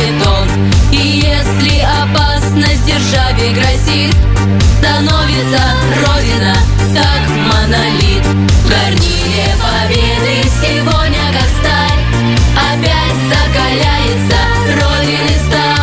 знает он. И если опасность державе грозит, становится Родина как монолит. В горниле победы сегодня, как сталь, опять закаляется Родины сталь.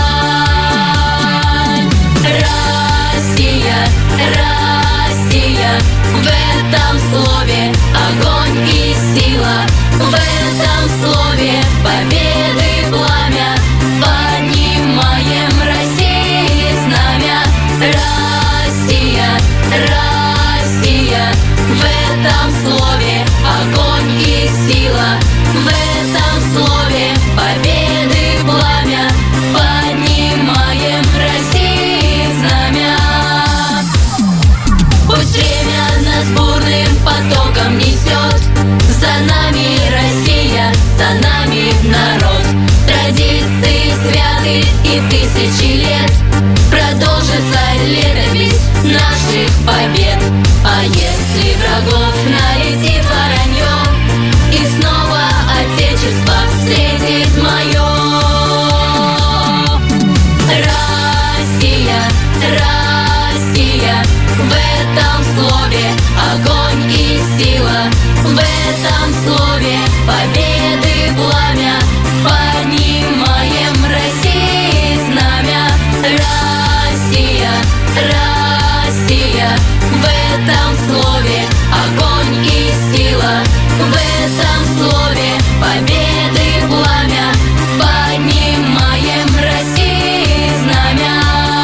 Россия, Россия, в этом слове огонь и сила, в этом слове победы пламя, поднимаем России знамя. Россия, Россия, в этом слове огонь и сила, в этом слове победы пламя, поднимаем России знамя. Пусть время нас бурным потоком несет, за нами Россия, за нами народ. Традиции святы и тысячи лет, продолжится летопись наших побед. А если врагов налетит воронье, и снова Отечество встретит мое. Россия, Россия, в этом слове огонь и сила, в этом слове победы пламя, поднимаем России знамя. Россия, Россия, в этом слове огонь и сила, в этом слове победы пламя, поднимаем России знамя.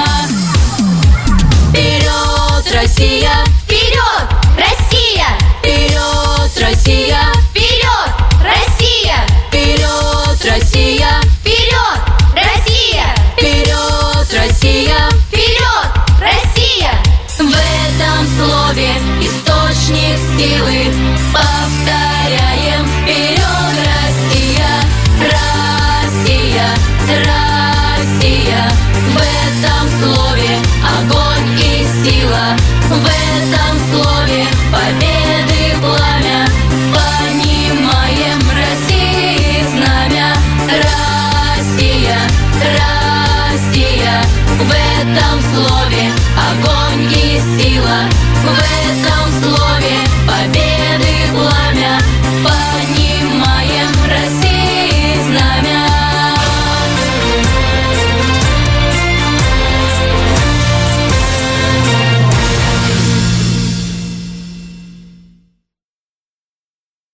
Вперед, Россия! Вперед, Россия! Вперед, Россия! Вперед, Россия! Вперед, Россия! Вперед, Россия! Вперед, Россия! Вперед, Россия! В этом слове источник силы, повторяем: вперед, Россия! Россия, Россия, в этом слове огонь и сила, в этом слове победы пламя, поднимаем России знамя. Россия, Россия, в этом слове огонь и сила.